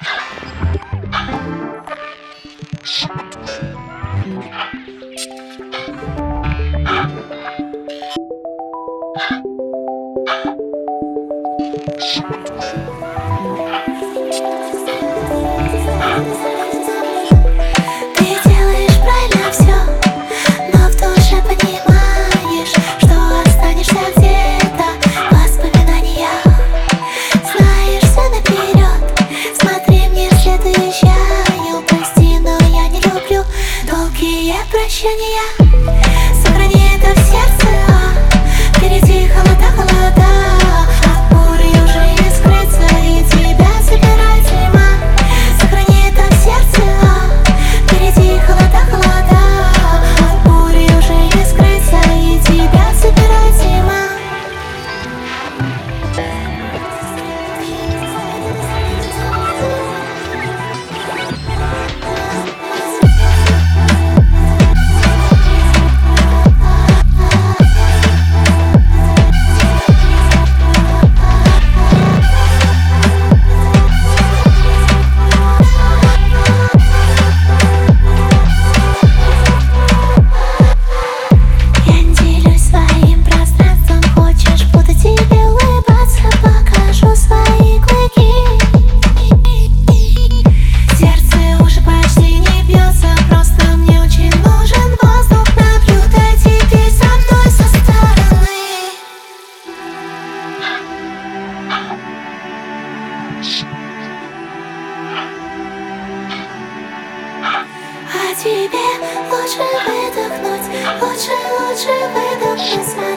Ты делаешь правильно все, но в душе понимаешь, что останешься где-то в воспоминаниях. Знаешь все наперед, смотри мне вслед, уезжаю. Прости, но я не люблю долгие прощания. Сохрани это в сердце, впереди холода, холода. От бури уже не скрыться, и тебя собирает зима. Сохрани это в сердце, впереди холода, холода. От бури уже не скрыться, и тебя собирает зима. Я не делюсь своим пространством, хочешь, буду тебе улыбаться, покажу свои клыки. Сердце уже почти не бьется, просто мне очень нужен воздух. Наблюдай теперь за мной со стороны. А тебе лучше выдохнуть, лучше выдохнуть.